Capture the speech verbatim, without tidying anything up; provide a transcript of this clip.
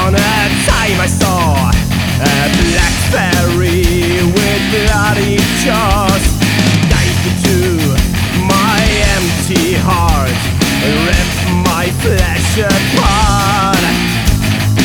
upon a time I saw a black fairy with bloody jaws.